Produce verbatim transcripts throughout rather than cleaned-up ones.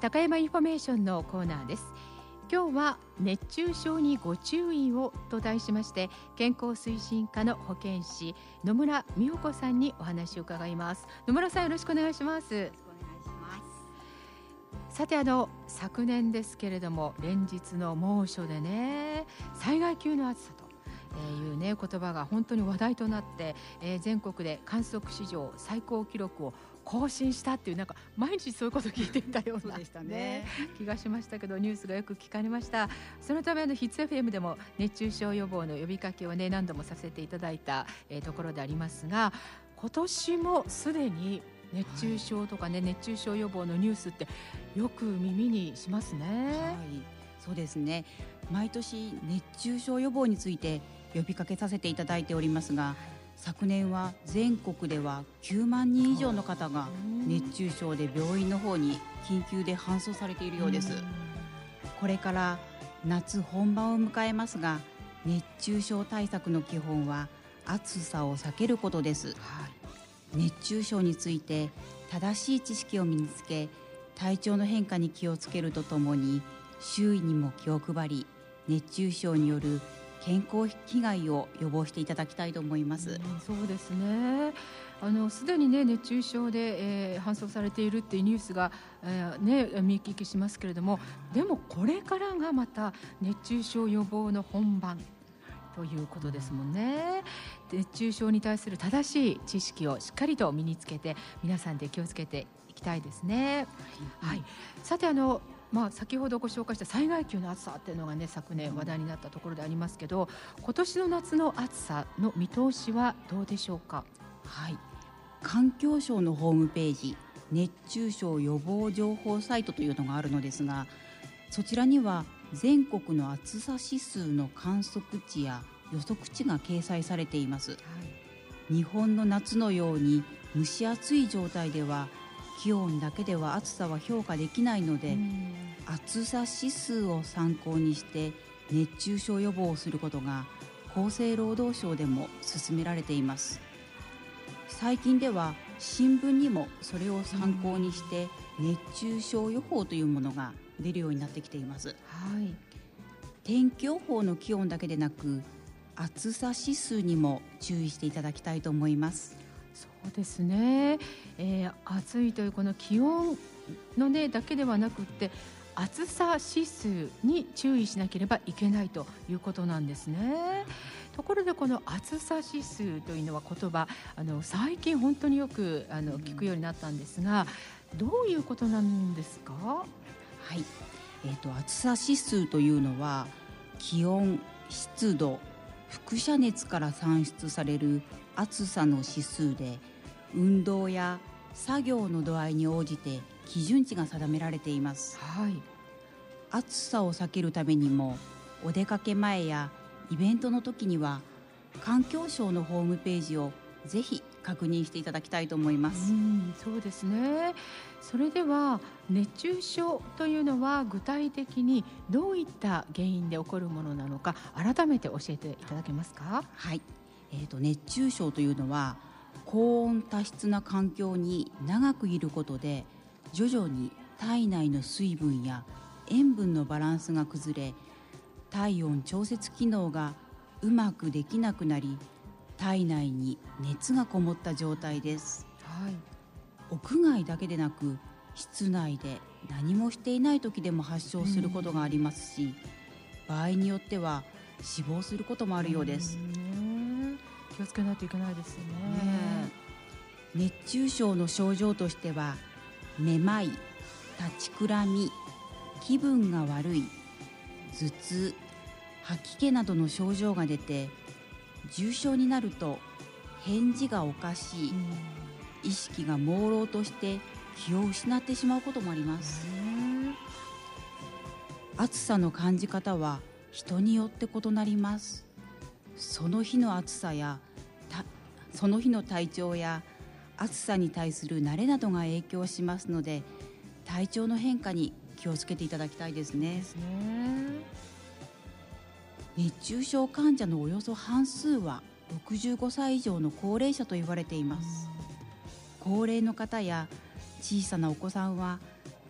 高山インフォメーションのコーナーです。今日は熱中症にご注意をと題しまして、健康推進課の保健師野村美穂子さんにお話を伺います。野村さん、よろしくお願いします。よろしくお願いします。さて、あの昨年ですけれども、連日の猛暑でね、災害級の暑さというね、言葉が本当に話題となって、えー、全国で観測史上最高記録を更新したっていう、なんか毎日そういうこと聞いていたような、 そうでしたね、 気がしましたけど、ニュースがよく聞かれました。そのためあのヒッツ エフエム でも熱中症予防の呼びかけをね、何度もさせていただいた、えー、ところでありますが、今年もすでに熱中症とかね、はい、熱中症予防のニュースってよく耳にしますね。 はい、そうですね。毎年熱中症予防について呼びかけさせていただいておりますが、昨年は全国ではきゅうまんにん以上の方が熱中症で病院の方に緊急で搬送されているようです。これから夏本番を迎えますが、熱中症対策の基本は暑さを避けることです。はい、熱中症について正しい知識を身につけ、体調の変化に気をつけるとともに、周囲にも気を配り、熱中症による健康被害を予防していただきたいと思います。うん、 そうですね。あのすでにね、熱中症で、えー、搬送されているっていうニュースが、えーね、見聞きしますけれども、でもこれからがまた熱中症予防の本番ということですもんね。熱中症に対する正しい知識をしっかりと身につけて、皆さんで気をつけていきたいですね。はい、はい、さて、あのまあ、先ほどご紹介した災害級の暑さっていうのがね、昨年話題になったところでありますけど、今年の夏の暑さの見通しはどうでしょうか。 はい、環境省のホームページ、熱中症予防情報サイトというのがあるのですが、そちらには全国の暑さ指数の観測値や予測値が掲載されています。はい、日本の夏のように蒸し暑い状態では気温だけでは暑さは評価できないので、暑さ指数を参考にして熱中症予防をすることが厚生労働省でも進められています。最近では新聞にもそれを参考にして熱中症予報というものが出るようになってきています。はい、天気予報の気温だけでなく、暑さ指数にも注意していただきたいと思います。 そうですね、えー、暑いというこの気温の、ね、だけではなくって、暑さ指数に注意しなければいけないということなんですね。ところで、この暑さ指数というのは言葉、あの最近本当によくあの聞くようになったんですが、どういうことなんですか。はい、えーと、暑さ指数というのは気温、湿度、輻射熱から算出される暑さの指数で、運動や作業の度合いに応じて基準値が定められています。はい、暑さを避けるためにも、お出かけ前やイベントの時には環境省のホームページをぜひ確認していただきたいと思います。 うん、そうですね。それでは熱中症というのは具体的にどういった原因で起こるものなのか、改めて教えていただけますか。 はい、えーと、熱中症というのは高温多湿な環境に長くいることで、徐々に体内の水分や塩分のバランスが崩れ、体温調節機能がうまくできなくなり、体内に熱がこもった状態です。はい、屋外だけでなく、室内で何もしていない時でも発症することがありますし、場合によっては死亡することもあるようです。 気をつけないといけないですよね。ね、 熱中症の症状としては、めまい、立ちくらみ、気分が悪い、頭痛、吐き気などの症状が出て、重症になると返事がおかしい、意識が朦朧として気を失ってしまうこともあります。暑さの感じ方は人によって異なります。その日の暑さやその日の体調や暑さに対する慣れなどが影響しますので、体調の変化に気をつけていただきたいですね。ですね。熱中症患者のおよそ半数はろくじゅうごさい以上の高齢者と言われています。高齢の方や小さなお子さんは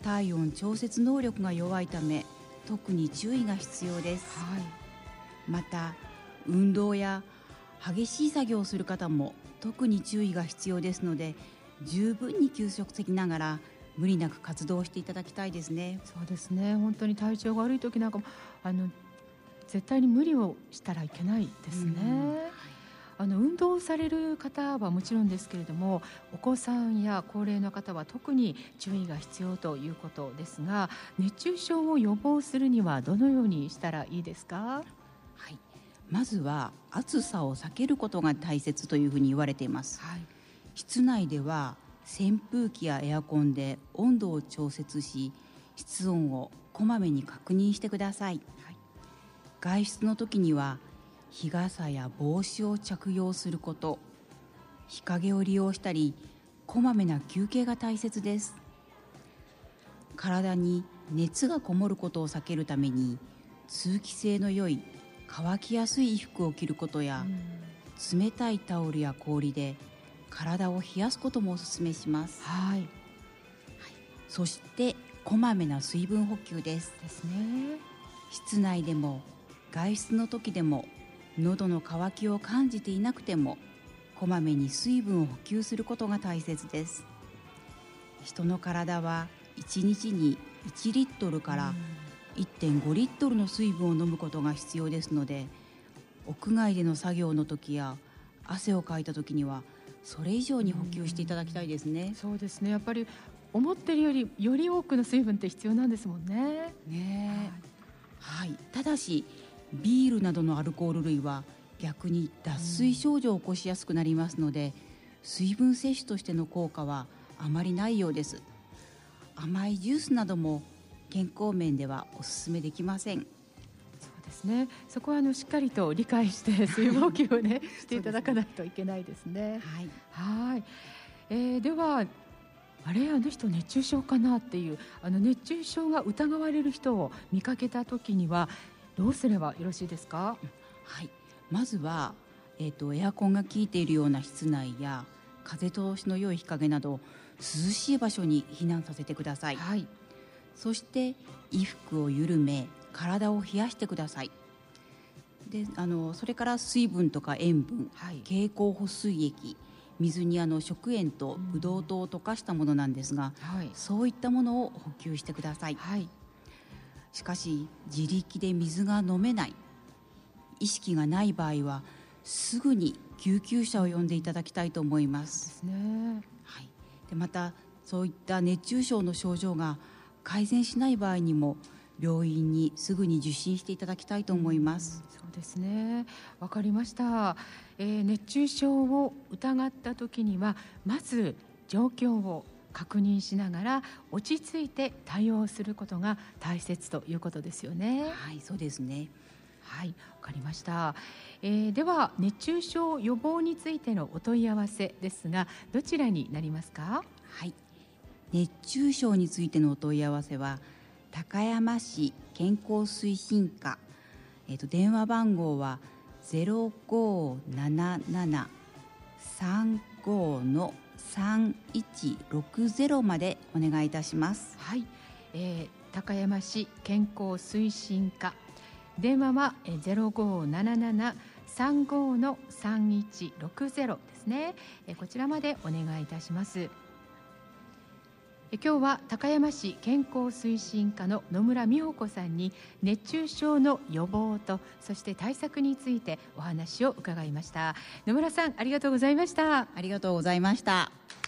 体温調節能力が弱いため特に注意が必要です、 はい、 また運動や激しい作業をする方も特に注意が必要ですので、十分に休息的ながら無理なく活動していただきたいですね。 そうですね。本当に体調が悪い時なんかもあの絶対に無理をしたらいけないですね、うんはい、あの運動される方はもちろんですけれども、お子さんや高齢の方は特に注意が必要ということですが、熱中症を予防するにはどのようにしたらいいですか？ はい、まずは暑さを避けることが大切というふうに言われています、はい、室内では扇風機やエアコンで温度を調節し、室温をこまめに確認してください、はい、外出の時には日傘や帽子を着用すること、日陰を利用したりこまめな休憩が大切です。体に熱がこもることを避けるために、通気性の良い乾きやすい衣服を着ることや、冷たいタオルや氷で体を冷やすこともお勧めします、はいはい、そしてこまめな水分補給ですですね。 室内でも外出の時でも喉の渇きを感じていなくてもこまめに水分を補給することが大切です。人の体はいちにちにいちリットルからいってんごリットルの水分を飲むことが必要ですので、屋外での作業の時や汗をかいた時にはそれ以上に補給していただきたいですね。 うそうですね。やっぱり思ってるよりより多くの水分って必要なんですもんね。 ねはい、はい、ただしビールなどのアルコール類は逆に脱水症状を起こしやすくなりますので、水分摂取としての効果はあまりないようです。甘いジュースなども健康面ではお勧めできません。 そうですね。そこはあのしっかりと理解して水分補給をねしていただかないといけないですね。はいはい、えー、ではあれあの人熱中症かなっていうあの熱中症が疑われる人を見かけた時にはどうすればよろしいですか？ はい、まずは、えーと、エアコンが効いているような室内や風通しの良い日陰など涼しい場所に避難させてください、はい、そして衣服を緩め体を冷やしてください。であのそれから水分とか塩分、はい、経口補水液、水にあの食塩とブドウ糖を溶かしたものなんですが、はい、そういったものを補給してください、はい、しかし自力で水が飲めない、意識がない場合はすぐに救急車を呼んでいただきたいと思います。 そうですね。 はい、でまたそういった熱中症の症状が改善しない場合にも病院にすぐに受診していただきたいと思います。 うん、そうですね。わかりました、えー、熱中症を疑った時にはまず状況を確認しながら落ち着いて対応することが大切ということですよね。 はい、そうですね。 はい、わかりました、えー、では熱中症予防についてのお問い合わせですがどちらになりますか？ はい、熱中症についてのお問い合わせは高山市健康推進課、えー、と電話番号は ゼロごーなななな さんごーのさんいちろくゼロまでお願いいたします。 はい、えー、高山市健康推進課、電話は ゼロごーなななな さんごーのさんいちろくゼロですね。こちらまでお願いいたします。今日は高山市健康推進課の野村美穂子さんに熱中症の予防とそして対策についてお話を伺いました。野村さん、ありがとうございました。 ありがとうございました。